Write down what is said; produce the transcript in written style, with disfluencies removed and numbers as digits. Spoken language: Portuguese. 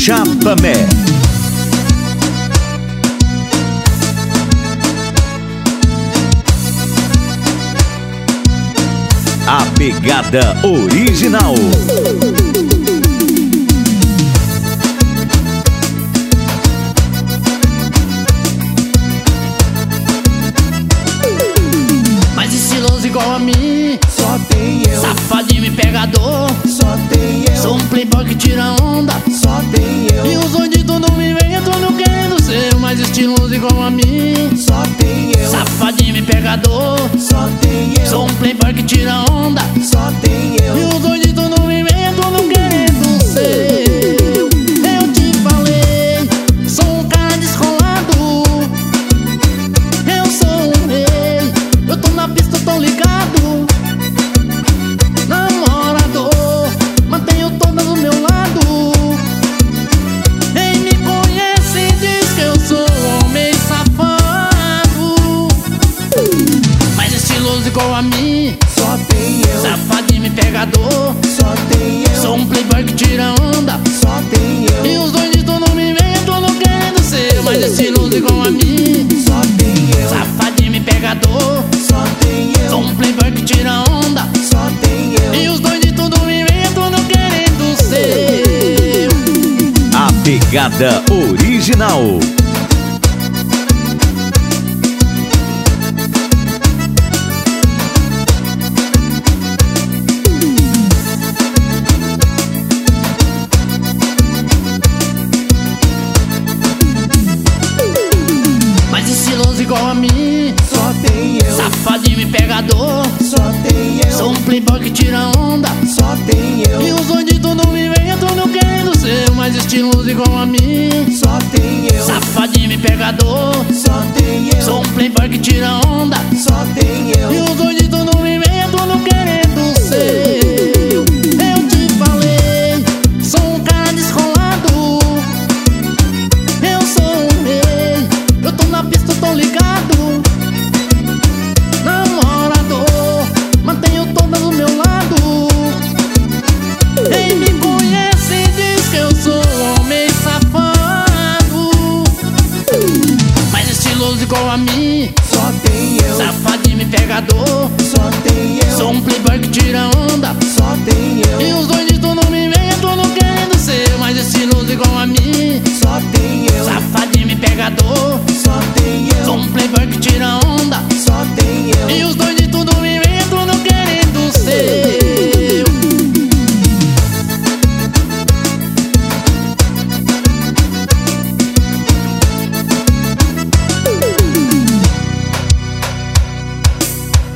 Chapamé. A pegada original. Mais estiloso igual a mim, só tem eu. Safadinho e pegador, só tem eu. sou um playboy que tira onda, só tem eu. e os bandidos não me veem entrando querendo ser o mais estiloso igual a mim. Só tem eu. Safadinho e pegador, só tem eu. sou um playboy que tira onda, só tem eu. e os bandidos não me veem entrando querendo ser. Eu te falei, sou um cara descolado, eu sou um rei, eu tô na pista, tô ligado. Namorador, mantenho todas do meu lado. Quem me conhece diz que eu sou um homem safado, mais estiloso igual a mim, só tem eu. safadinho e pegador, só tem eu. sou um playboy que tira onda, só tem eu. e os bandidos não me veem, tô não querendo ser mais estiloso igual a mim. Só tem eu. Safadinho e pegador, só tem eu. sou um playboy que tira onda, só tem eu. e os bandidos não me veem, tô não querendo ser. A pegada original. Mais estiloso igual a mim, só tem eu. safadinho e pegador, só tem eu. sou um playboy que tira onda, só tem eu. e os bandidos não me veem, tô não querendo ser mais estiloso igual a mim. só tem eu. Safadinho e pegador, só tem eu. sou um playboy que tira onda, só tem eu. e os